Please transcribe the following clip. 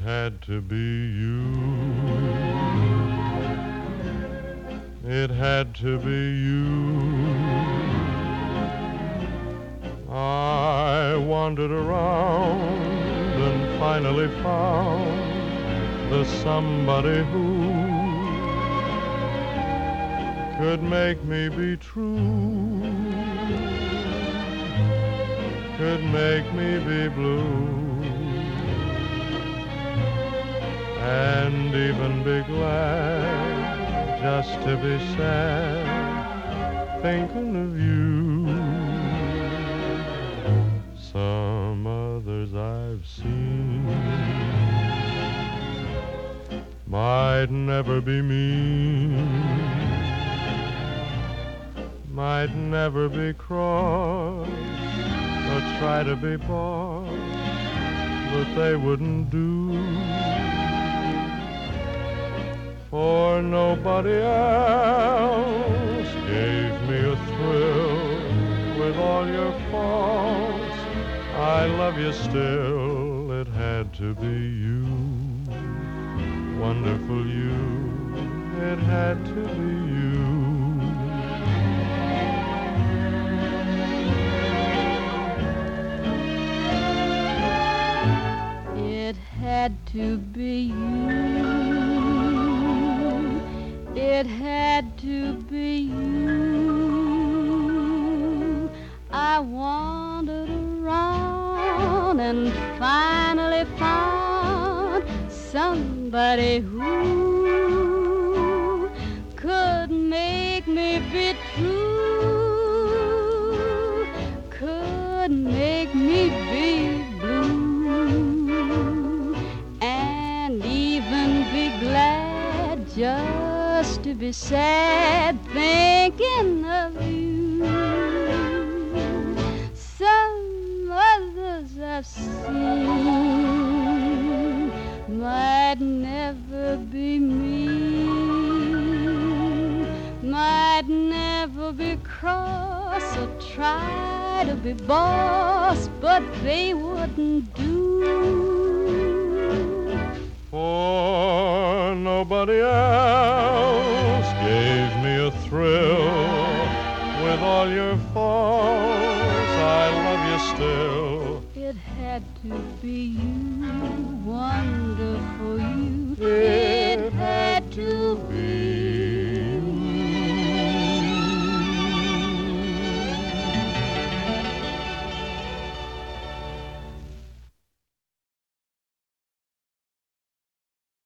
had to be you. It had to be you. I wandered around and finally found the somebody who could make me be true, could make me be blue, and even be glad just to be sad thinking of you. Some others I've seen might never be mean, might never be cross or try to be boss, but they wouldn't do. For nobody else gave me a thrill. With all your faults, I love you still. It had to be you, wonderful you. It had to be you. It had to be you. It had to be you. I wandered around and finally found somebody who could make me be true, could make me be blue, and even be glad just to be sad thinking of you. Some others I've seen might never be me, might never be cross or try to be boss, but they wouldn't do. For nobody else gave me a thrill. With all your faults, I love you still.